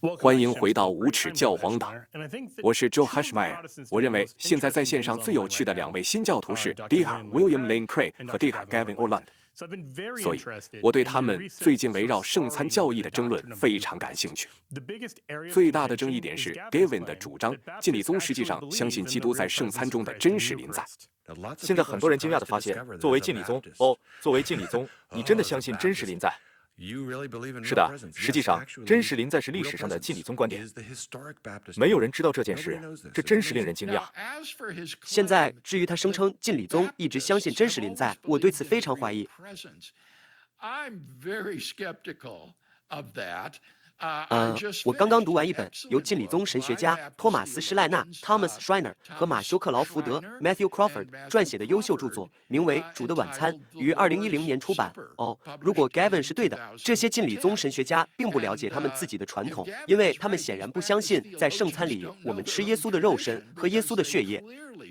欢迎回到无耻教皇党，我是 Joe Hashmeyer。我认为现在在线上最有趣的两位新教徒是 Dr. William Lane Craig 和 Dr. Gavin Orland， 所以我对他们最近围绕圣餐教义的争论非常感兴趣。最大的争议点是 Gavin 的主张，敬礼宗实际上相信基督在圣餐中的真实临在。 现在很多人惊讶地发现，作为敬礼宗，你真的相信真实临在？是的，实际上，真实临在是历史上的敬礼宗观点。没有人知道这件事，这真是令人惊讶。 现在，至于他声称敬礼宗一直相信真实临在，我对此非常怀疑。我刚刚读完一本由敬礼宗神学家托马斯·施赖纳 （Thomas Schreiner） 和马修克·劳福德 （Matthew Crawford） 撰写的优秀著作，名为《主的晚餐》，于2010年出版。如果 Gavin 是对的，这些敬礼宗神学家并不了解他们自己的传统，因为他们显然不相信在圣餐里我们吃耶稣的肉身和耶稣的血液。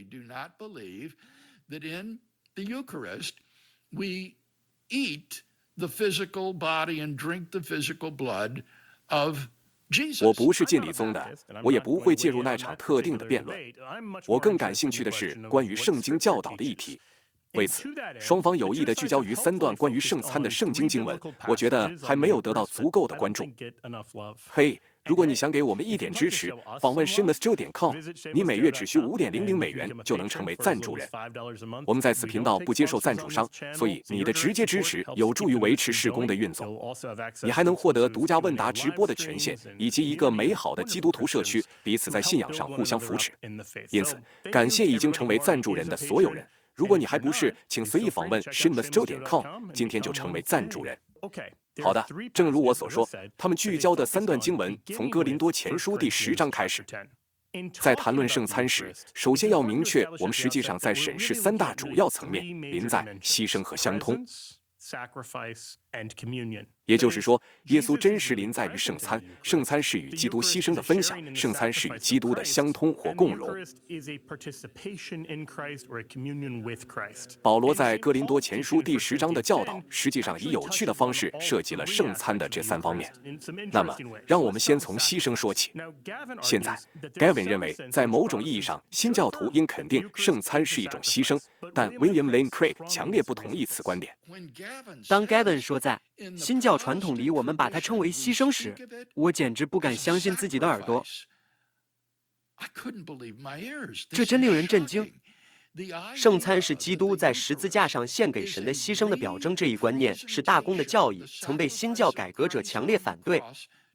我不是敬礼宗的，我也不会介入那场特定的辩论。我更感兴趣的是关于圣经教导的议题。为此，双方有意地聚焦于3段关于圣餐的圣经经文，我觉得还没有得到足够的关注。嘿，如果你想给我们一点支持，访问 shamelessjoe.com， 你每月只需$5.00就能成为赞助人。我们在此频道不接受赞助商，所以你的直接支持有助于维持事工的运作。你还能获得独家问答直播的权限，以及一个美好的基督徒社区，彼此在信仰上互相扶持。因此，感谢已经成为赞助人的所有人。如果你还不是，请随意访问 shamelessjoe.com， 今天就成为赞助人。好的，正如我所说，他们聚焦的3段经文从哥林多前书第10章开始。在谈论圣餐时，首先要明确，我们实际上在审视3大主要层面：临在、牺牲和相通。也就是说，耶稣真实临在于圣餐，圣餐是与基督牺牲的分享，圣餐是与基督的相通或共融。保罗在哥林多前书第10章的教导，实际上以有趣的方式涉及了圣餐的这3方面。那么，让我们先从牺牲说起。现在 ，Gavin 认为，在某种意义上，新教徒应肯定圣餐是一种牺牲，但 William Lane Craig 强烈不同意此观点。 当 Gavin 说在新教传统里我们把它称为牺牲时，我简直不敢相信自己的耳朵。这真令人震惊。圣餐是基督在十字架上献给神的牺牲的表征，这一观念是大公的教义，曾被新教改革者强烈反对。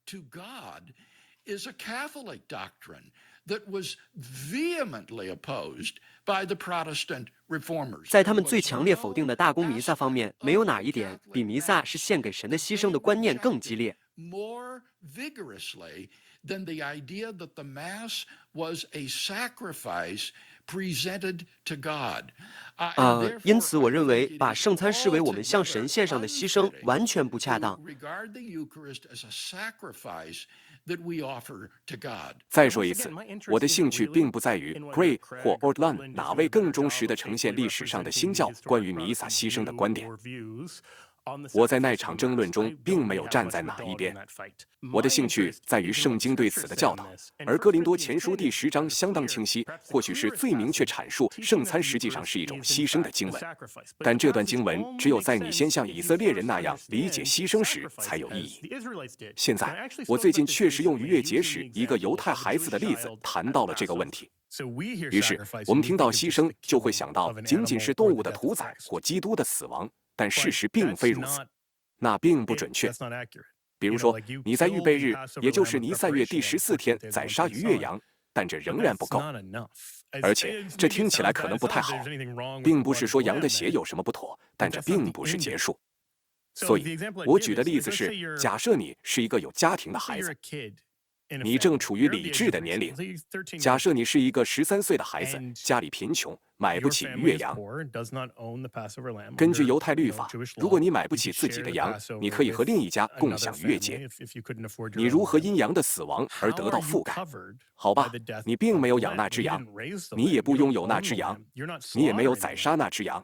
在他们最强烈否定的大公弥撒方面，没有哪一点比弥撒是献给神的牺牲的观念更激烈。因此我认为把圣餐视为我们向神献上的牺牲完全不恰当。 再说一次，我的兴趣并不在于 Craig 或 Orland 哪位更忠实地呈现历史上的新教关于弥撒牺牲的观点。我在那场争论中并没有站在哪一边，我的兴趣在于圣经对此的教导，而哥林多前书第10章相当清晰，或许是最明确阐述圣餐实际上是一种牺牲的经文。但这段经文只有在你先像以色列人那样理解牺牲时才有意义。现在，我最近确实用逾越节时一个犹太孩子的例子谈到了这个问题。于是，我们听到牺牲就会想到仅仅是动物的屠宰或基督的死亡。但事实并非如此，那并不准确。比如说，你在预备日，也就是尼赛月第14天宰杀逾越羊，但这仍然不够。而且，这听起来可能不太好，并不是说羊的血有什么不妥，但这并不是结束。所以，我举的例子是：假设你是一个有家庭的孩子。你正处于理智的年龄。假设你是一个13岁的孩子，家里贫穷，买不起逾越羊。根据犹太律法，如果你买不起自己的羊，你可以和另一家共享逾越节。你如何因羊的死亡而得到覆盖？好吧，你并没有养那只羊，你也不拥有那只羊，你也没有宰杀那只羊。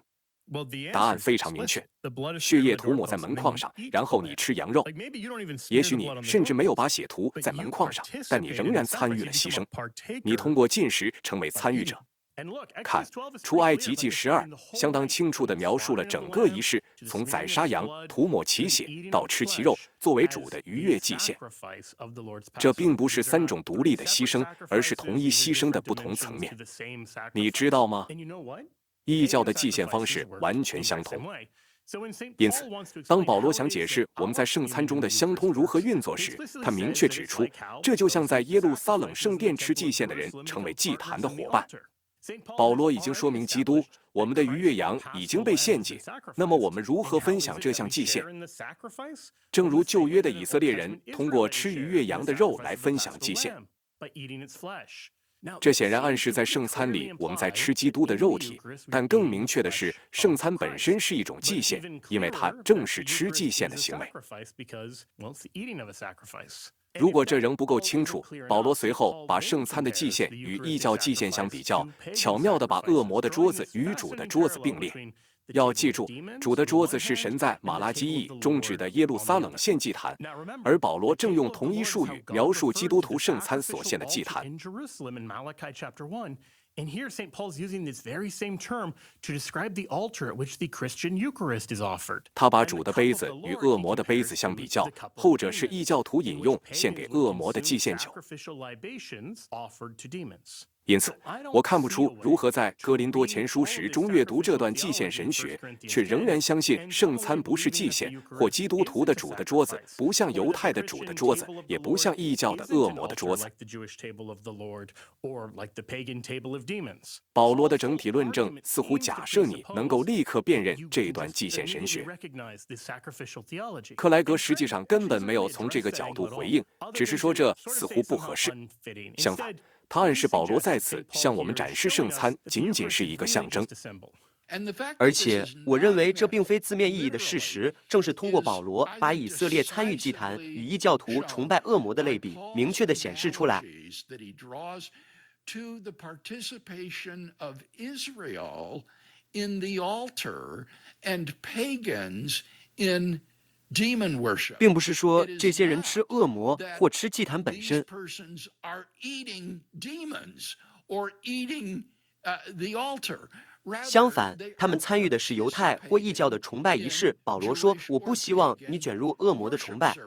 答案非常明确，血液涂抹在门框上，然后你吃羊肉。也许你甚至没有把血涂在门框上，但你仍然参与了牺牲。你通过进食成为参与者。看，出埃及记12相当清楚地描述了整个仪式，从宰杀羊、涂抹其血到吃其肉，作为主的逾越祭献。这并不是3种独立的牺牲，而是同一牺牲的不同层面。你知道吗？异教的祭献方式完全相同。因此，当保罗想解释我们在圣餐中的相通如何运作时，他明确指出，这就像在耶路撒冷圣殿吃祭献的人成为祭坛的伙伴。保罗已经说明基督，我们的逾越羊已经被献祭，那么我们如何分享这项祭献？正如旧约的以色列人通过吃逾越羊的肉来分享祭献。这显然暗示在圣餐里我们在吃基督的肉体，但更明确的是，圣餐本身是一种祭献，因为它正是吃祭献的行为。如果这仍不够清楚，保罗随后把圣餐的祭献与异教祭献相比较，巧妙地把恶魔的桌子与主的桌子并列。要记住，主的桌子是神在马拉基义中指的耶路撒冷献祭坛，而保罗正用同一术语描述基督徒圣餐所献的祭坛。 And here, St. Paul's using this very same term to describe the altar at which the Christian Eucharist is offered. 他把主的杯子与恶魔的杯子相比较，后者是异教徒饮用献给恶魔的祭献酒。因此，我看不出如何在哥林多前书时中阅读这段祭献神学，却仍然相信圣餐不是祭献，或基督徒的主的桌子不像犹太的主的桌子，也不像异教的恶魔的桌子。保罗的整体论证似乎假设你能够立刻辨认这段祭献神学。克莱格实际上根本没有从这个角度回应，只是说这似乎不合适。相反，他暗示保罗在此向我们展示圣餐仅仅是一个象征。 而且，我认为这并非字面意义的事实，正是通过保罗把以色列参与祭坛与异教徒崇拜恶魔的类比明确地显示出来。 To the participation of Israel in the altar and pagans in demon worship. 并不是说这些人吃恶魔或吃祭坛本身。 Persons are eating demons or eating the altar. 相反，他们参与的是犹太或异教的崇拜仪式。保罗说：“我不希望你卷入恶魔的崇拜。”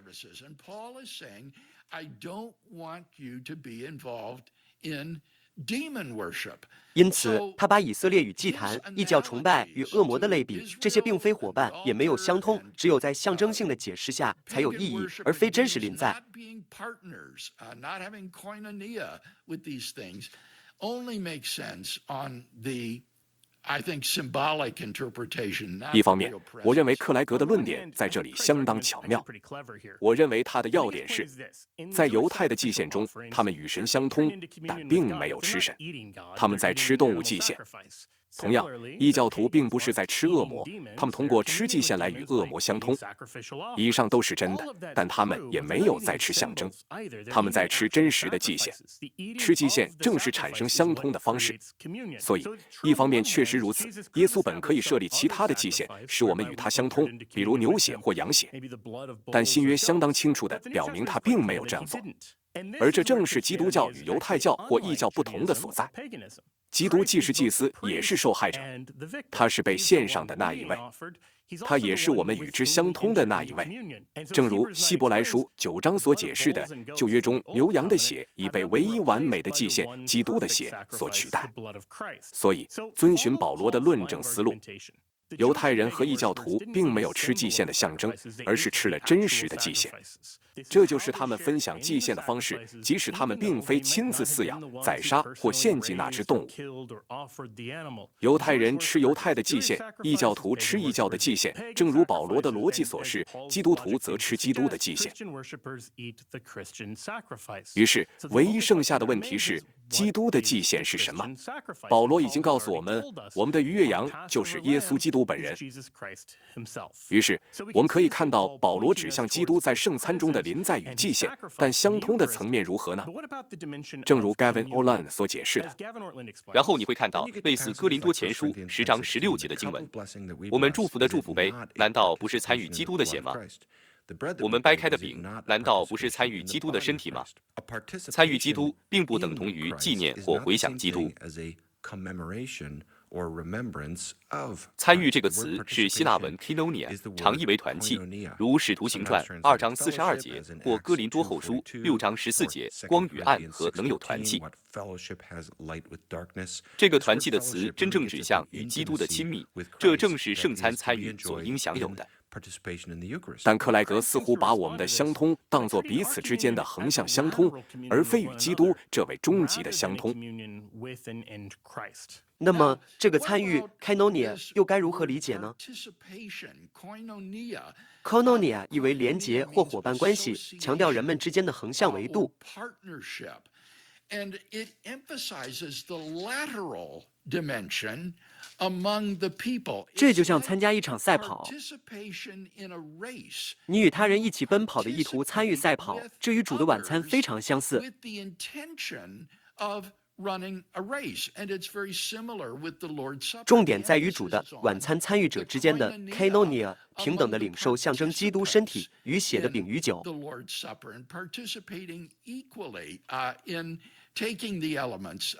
I don't want you to be involved in demon worship. 因此，他把以色列与祭坛、异教崇拜与恶魔的类比，这些并非伙伴，也没有相通，只有在象征性的解释下才有意义，而非真实临在。 Not having koinonia with these things only makes sense on the I think symbolic interpretation. 一方面，我认为克莱格的论点在这里相当巧妙。我认为他的要点是，在犹太的祭献中，他们与神相通，但并没有吃神，他们在吃动物祭献。同样，异教徒并不是在吃恶魔，他们通过吃祭献来与恶魔相通。以上都是真的，但他们也没有在吃象征，他们在吃真实的祭献。吃祭献正是产生相通的方式。所以，一方面确实如此，耶稣本可以设立其他的祭献，使我们与他相通，比如牛血或羊血。但新约相当清楚地表明他并没有这样做。而这正是基督教与犹太教或异教不同的所在。基督既是祭司，也是受害者，他是被献上的那一位，他也是我们与之相通的那一位。正如希伯来书9章所解释的，旧约中牛羊的血已被唯一完美的祭献基督的血所取代。所以，遵循保罗的论证思路，犹太人和异教徒并没有吃祭献的象征，而是吃了真实的祭献。这就是他们分享祭献的方式，即使他们并非亲自饲养、宰杀或献祭那只动物。犹太人吃犹太的祭献，异教徒吃异教的祭献，正如保罗的逻辑所示，基督徒则吃基督的祭献。于是，唯一剩下的问题是， 基督的祭献是什么？保罗已经告诉我们，我们的逾越羊就是耶稣基督本人。于是，我们可以看到保罗指向基督在圣餐中的临在与祭献，但相通的层面如何呢？正如 Gavin Orland 所解释的。 然后你会看到类似哥林多前书10章16节的经文：我们祝福的祝福杯，难道不是参与基督的血吗？我们掰开的饼，难道不是参与基督的身体吗？参与基督并不等同于纪念或回想基督。参与这个词是希腊文 koinonia， 常译为团契，如使徒行传2章42节或哥林多后书6章14节，光与暗和能有团契。这个团契的词真正指向与基督的亲密，这正是圣餐参与所应享有的。 但克莱格似乎把我们的相通当作彼此之间的横向相通，而非与基督这位终极的相通。 那么，这个参与 koinonia 又该如何理解呢？ koinonia 意为连结或伙伴关系，强调人们之间的横向维度。 And it emphasizes the lateral dimension among the people. 这就像参加一场赛跑，你与他人一起奔跑的意图参与赛跑，这与主的晚餐非常相似。重点在于主的晚餐参与者之间的 koinonia， 平等的领受象征基督身体与血的饼与酒。 Taking the elements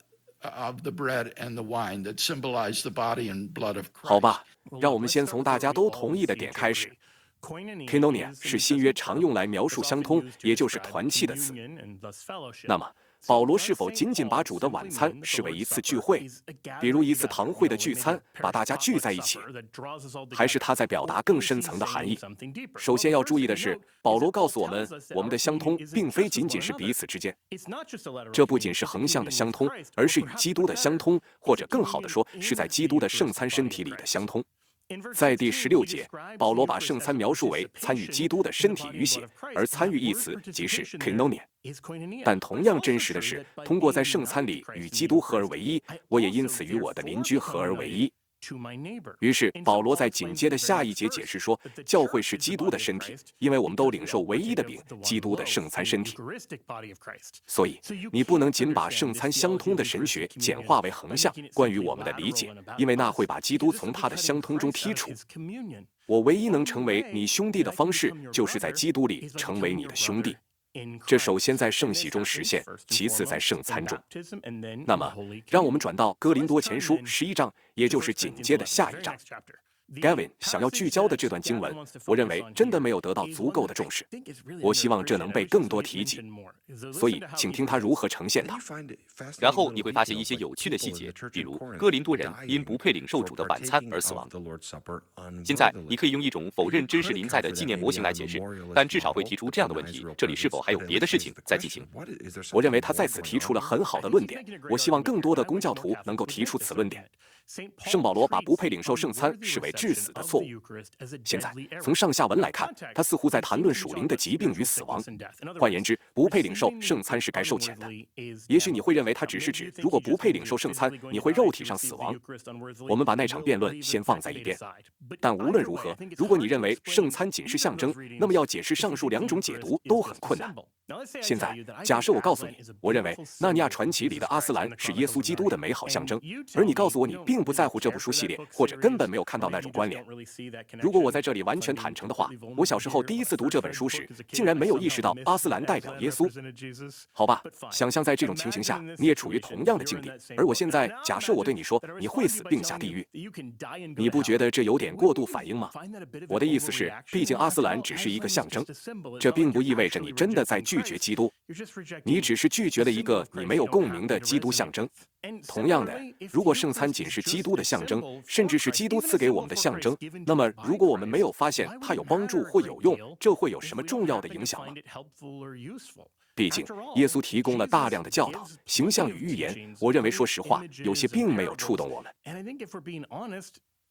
of the bread and the wine that symbolize the body and blood of Christ. 好吧，让我们先从大家都同意的点开始。koinonia 是新约常用来描述相通，也就是团契的词。那么，保罗是否仅仅把主的晚餐视为一次聚会，比如一次堂会的聚餐，把大家聚在一起，还是他在表达更深层的含义？首先要注意的是，保罗告诉我们，我们的相通并非仅仅是彼此之间，这不仅是横向的相通，而是与基督的相通，或者更好的说，是在基督的圣餐身体里的相通。在第16节，保罗把圣餐描述为参与基督的身体与血，而参与一词即是 koinonia。但同样真实的是，通过在圣餐里与基督合而为一，我也因此与我的邻居合而为一。于是，保罗在紧接的下一节解释说，教会是基督的身体，因为我们都领受唯一的饼，基督的圣餐身体。所以，你不能仅把圣餐相通的神学简化为横向关于我们的理解，因为那会把基督从他的相通中剔除。我唯一能成为你兄弟的方式，就是在基督里成为你的兄弟。这首先在圣洗中实现，其次在圣餐中。那么，让我们转到哥林多前书11章，也就是紧接的下一章。Gavin 想要聚焦的这段经文，我认为真的没有得到足够的重视。我希望这能被更多提及，所以请听他如何呈现它。 然后你会发现一些有趣的细节，比如哥林多人因不配领受主的晚餐而死亡。现在你可以用一种否认真实临在的纪念模型来解释，但至少会提出这样的问题：这里是否还有别的事情在进行？ 我认为他在此提出了很好的论点，我希望更多的公教徒能够提出此论点。圣保罗把不配领受圣餐视为致死的错误。现在从上下文来看，他似乎在谈论属灵的疾病与死亡。换言之，不配领受圣餐是该受谴的。也许你会认为他只是指，如果不配领受圣餐，你会肉体上死亡。我们把那场辩论先放在一边。但无论如何，如果你认为圣餐仅是象征，那么要解释上述两种解读都很困难。现在，假设我告诉你，我认为《纳尼亚传奇》里的阿斯兰是耶稣基督的美好象征，而你告诉我你并不在乎这部书系列，或者根本没有看到那种关联。如果我在这里完全坦诚的话，我小时候第一次读这本书时，竟然没有意识到阿斯兰代表耶稣。好吧，想象在这种情形下，你也处于同样的境地，而我现在假设我对你说，你会死并下地狱，你不觉得这有点过度反应吗？我的意思是，毕竟阿斯兰只是一个象征，这并不意味着你真的在拒绝基督，你只是拒绝了一个你没有共鸣的基督象征。同样的，如果圣餐仅是基督的象征，甚至是基督赐给我们的象征，那么如果我们没有发现它有帮助或有用，这会有什么重要的影响吗？毕竟，耶稣提供了大量的教导、形象与预言，我认为说实话，有些并没有触动我们。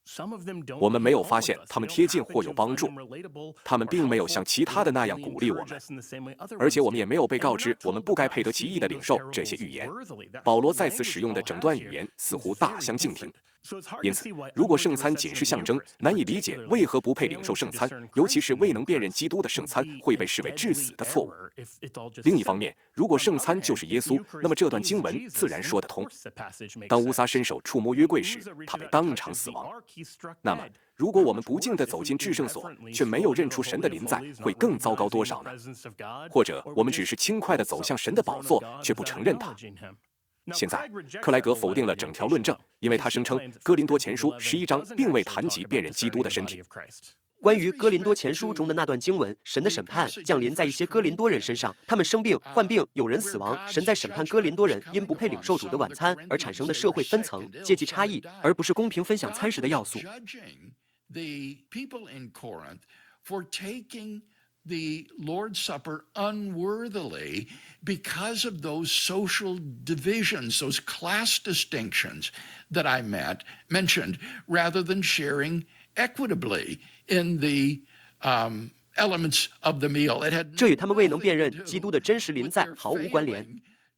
我们没有发现他们贴近或有帮助，他们并没有像其他的那样鼓励我们，而且我们也没有被告知我们不该配得其意地领受这些预言。保罗再次使用的整段语言似乎大相径庭。因此，如果圣餐仅是象征，难以理解为何不配领受圣餐，尤其是未能辨认基督的圣餐会被视为致死的错误。另一方面，如果圣餐就是耶稣，那么这段经文自然说得通。当乌撒伸手触摸约柜时，他被当场死亡。那么，如果我们不敬地走进至圣所，却没有认出神的临在，会更糟糕多少呢？或者，我们只是轻快地走向神的宝座，却不承认他。现在，克莱格否定了整条论证，因为他声称哥林多前书11章并未谈及辨认基督的身体。 关于哥林多前书中的那段经文，神的审判降临在一些哥林多人身上，他们生病、患病，有人死亡。神在审判哥林多人因不配领受主的晚餐而产生的社会分层、阶级差异，而不是公平分享餐食的要素。 The Lord's Supper unworthily because of those social divisions, those class distinctions that I mentioned, rather than sharing equitably in the elements of the meal. 这与他们未能辨认基督的真实临在毫无关联。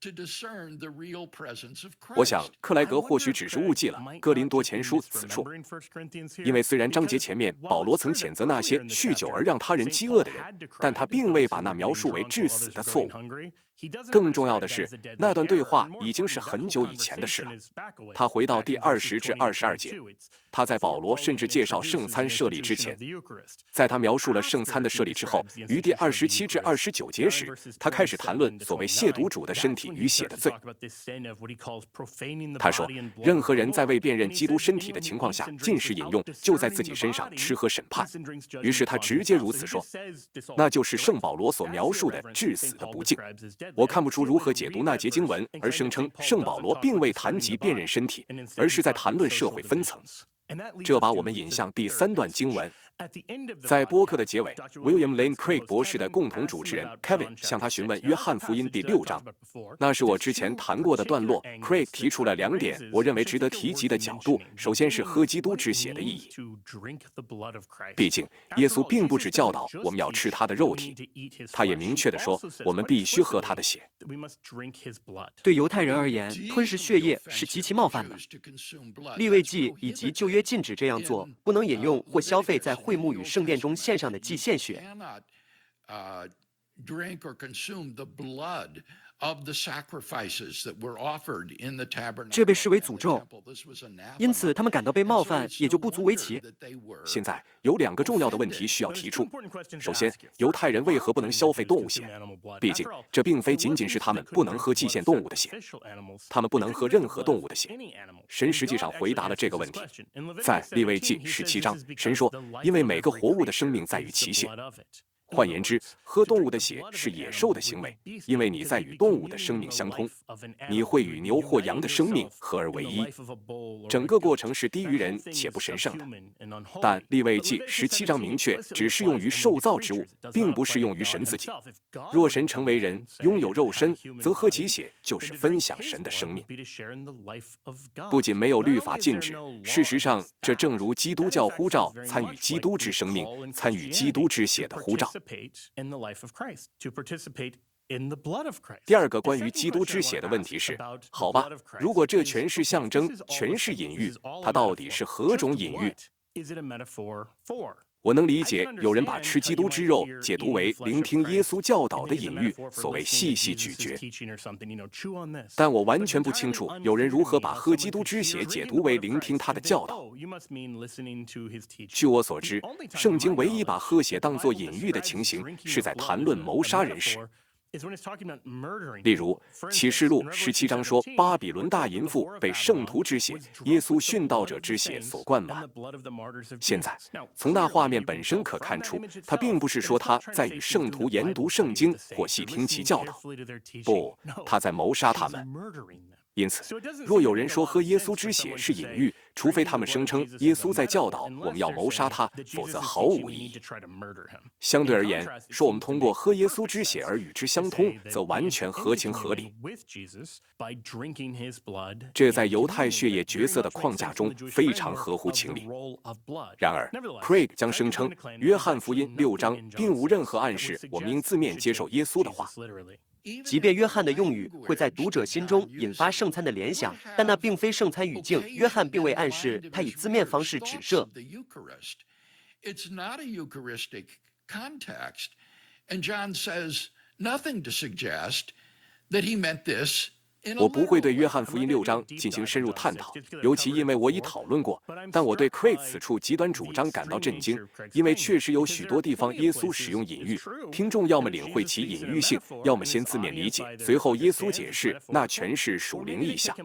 我想，克莱格或许只是误记了哥林多前书此处，因为虽然章节前面保罗曾谴责那些酗酒而让他人饥饿的人，但他并未把那描述为致死的错误。更重要的是，那段对话已经是很久以前的事了。他回到第20至22节，他在保罗甚至介绍圣餐设立之前，在他描述了圣餐的设立之后，于第27至29节时，他开始谈论所谓亵渎主的身体与血的罪。他说，任何人在未辨认基督身体的情况下进食饮用，就在自己身上吃喝审判。于是他直接如此说，那就是圣保罗所描述的致死的不敬。我看不出如何解读那节经文，而声称圣保罗并未谈及辨认身体，而是在谈论社会分层。这把我们引向第3段经文。在播客的结尾 ，William Lane Craig 博士的共同主持人 Kevin 向他询问约翰福音第6章，那是我之前谈过的段落。Craig 提出了2点我认为值得提及的角度，首先是喝基督之血的意义。毕竟，耶稣并不只教导我们要吃他的肉体，他也明确地说，我们必须喝他的血。 对犹太人而言，吞噬血液是极其冒犯的。利未记以及旧约禁止这样做，不能饮用或消费在会幕与圣殿中献上的祭献血。这被视为诅咒，因此他们感到被冒犯，也就不足为奇。 现在有2个重要的问题需要提出。首先，犹太人为何不能消费动物血？毕竟，这并非仅仅是他们不能喝祭献动物的血，他们不能喝任何动物的血。神实际上回答了这个问题，在利未记17章，神说：“因为每个活物的生命在于其血。”换言之，喝动物的血是野兽的行为，因为你在与动物的生命相通，你会与牛或羊的生命合而为一。整个过程是低于人且不神圣的。但利未记17章明确，只适用于受造之物，并不适用于神自己。若神成为人，拥有肉身，则喝其血就是分享神的生命。不仅没有律法禁止，事实上，这正如基督教呼召参与基督之生命、参与基督之血的呼召。第2个关于基督之血的问题是：好吧，如果这全是象征，全是隐喻，它到底是何种隐喻？我能理解有人把吃基督之肉解读为聆听耶稣教导的隐喻，所谓细细咀嚼。但我完全不清楚有人如何把喝基督之血解读为聆听他的教导。据我所知，圣经唯一把喝血当作隐喻的情形，是在谈论谋杀人时。例如，启示录17章说，巴比伦大淫妇被圣徒之血、耶稣殉道者之血所灌满。现在，从那画面本身可看出，他并不是说他在与圣徒研读圣经或细听其教导，不，他在谋杀他们。 因此，若有人说喝耶稣之血是隐喻，除非他们声称耶稣在教导我们要谋杀他，否则毫无意义。相对而言，说我们通过喝耶稣之血而与之相通，则完全合情合理。这在犹太血液角色的框架中非常合乎情理。然而 ，Craig 将声称约翰福音6章并无任何暗示我们应字面接受耶稣的话。 即便约翰的用语会在读者心中引发圣餐的联想，但那并非圣餐语境。约翰并未暗示他以字面方式指涉。 It's not a Eucharistic context, and John says nothing to suggest that he meant this. 我不会对约翰福音6章进行深入探讨，尤其因为我已讨论过。但我对 Craig 此处极端主张感到震惊，因为确实有许多地方耶稣使用隐喻，听众要么领会其隐喻性，要么先字面理解，随后耶稣解释那全是属灵意象。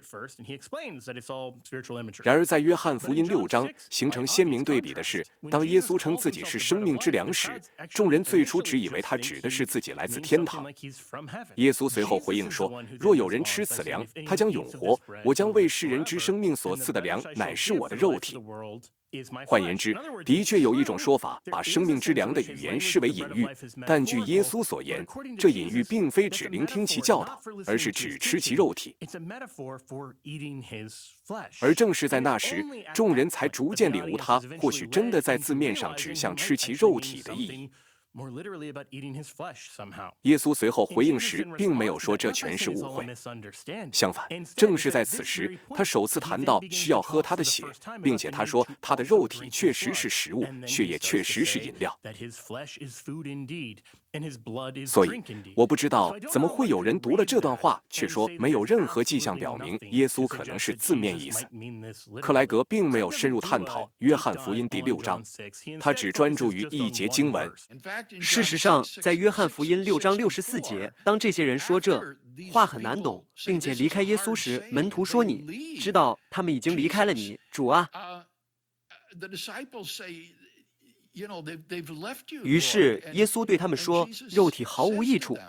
然而在约翰福音6章形成鲜明对比的是，当耶稣称自己是生命之粮时，众人最初只以为他指的是自己来自天堂。耶稣随后回应说，若有人吃此粮，他将永活。我将为世人之生命所赐的粮，乃是我的肉体。换言之，的确有一种说法把生命之粮的语言视为隐喻，但据耶稣所言，这隐喻并非指聆听其教导，而是指吃其肉体。而正是在那时，众人才逐渐领悟他或许真的在字面上指向吃其肉体的意义。耶稣随后回应时，并没有说这全是误会。相反，正是在此时，他首次谈到需要喝他的血，并且他说他的肉体确实是食物，血液确实是饮料。所以，我不知道怎么会有人读了这段话，却说没有任何迹象表明耶稣可能是字面意思。克莱格并没有深入探讨约翰福音第6章，他只专注于一节经文。 事实上，在约翰福音6章64节，当这些人说这话很难懂，并且离开耶稣时，门徒说：“你知道他们已经离开了你，主啊。”于是耶稣对他们说：“肉体毫无益处，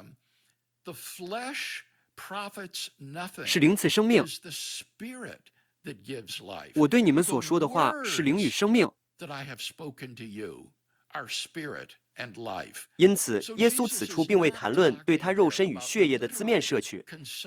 是灵赐生命。我对你们所说的话是灵与生命。”因此，耶稣此处并未谈论对他肉身与血液的字面摄取。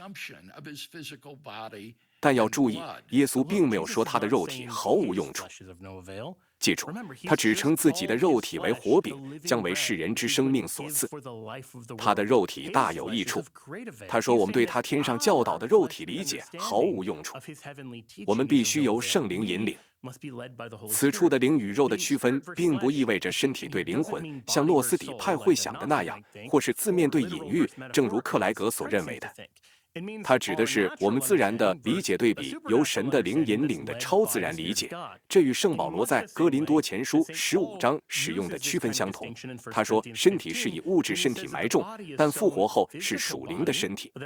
但要注意，耶稣并没有说他的肉体毫无用处。记住，他只称自己的肉体为活饼，将为世人之生命所赐。他的肉体大有益处。他说我们对他天上教导的肉体理解毫无用处，我们必须由圣灵引领。此处的灵与肉的区分，并不意味着身体对灵魂，像诺斯底派会想的那样，或是字面对隐喻，正如克莱格所认为的。它指的是我们自然的理解对比由神的灵引领的超自然理解，这与圣保罗在哥林多前书15章使用的区分相同。他说，身体是以物质身体埋种，但复活后是属灵的身体。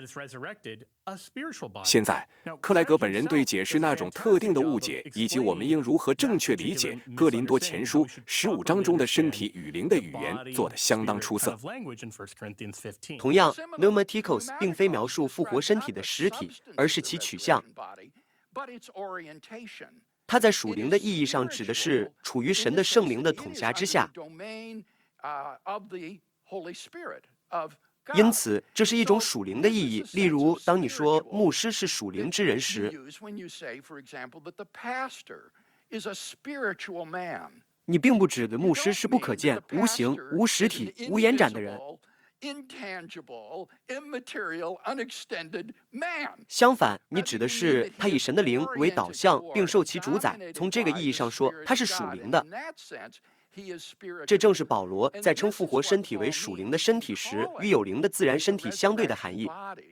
现在，克莱格本人对解释那种特定的误解，以及我们应如何正确理解哥林多前书15章中的身体与灵的语言，做得相当出色。 同样 ，pneumatikos 并非描述复活身体的实体，而是其取向。它在属灵的意义上指的是处于神的圣灵的统辖之下。因此，这是一种属灵的意义。例如，当你说牧师是属灵之人时，你并不指的牧师是不可见、无形、无实体、无延展的人。相反，你指的是他以神的灵为导向，并受其主宰。从这个意义上说，他是属灵的。这正是保罗在称复活身体为属灵的身体时，与有灵的自然身体相对的含义。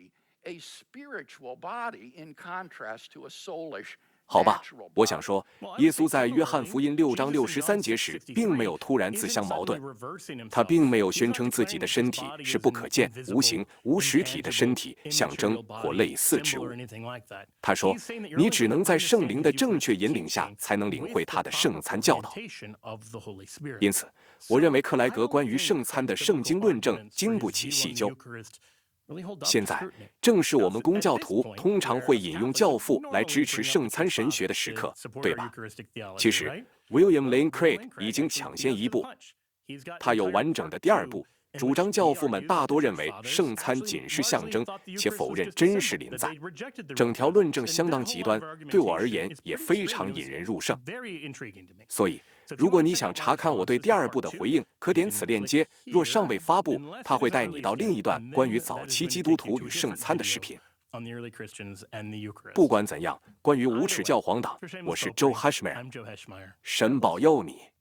好吧，我想说，耶稣在约翰福音6章63节时，并没有突然自相矛盾。他并没有宣称自己的身体是不可见、无形、无实体的身体、象征或类似之物。他说，你只能在圣灵的正确引领下，才能领会他的圣餐教导。因此，我认为克莱格关于圣餐的圣经论证经不起细究。 现在正是我们公教徒通常会引用教父来支持圣餐神学的时刻，对吧？其实 William Lane Craig 已经抢先一步，他有完整的第二部，主张教父们大多认为圣餐仅是象征，且否认真实临在。整条论证相当极端，对我而言也非常引人入胜。所以，如果你想查看我对第二部的回应，可点此链接。若尚未发布，它会带你到另一段关于早期基督徒与圣餐的视频。不管怎样，关于无耻教皇党，我是 Joe Heschmeyer， 神保佑你。